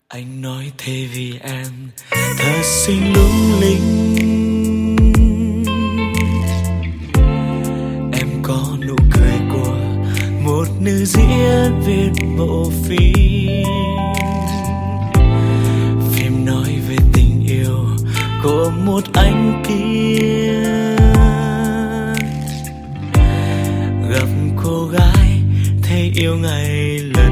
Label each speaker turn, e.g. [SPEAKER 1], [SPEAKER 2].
[SPEAKER 1] Anh nói thế vì em thật xinh lung linh. Em có nụ cười của một nữ diễn viên bộ phim. Phim nói về tình yêu của một anh kia gặp cô gái thấy yêu ngày lần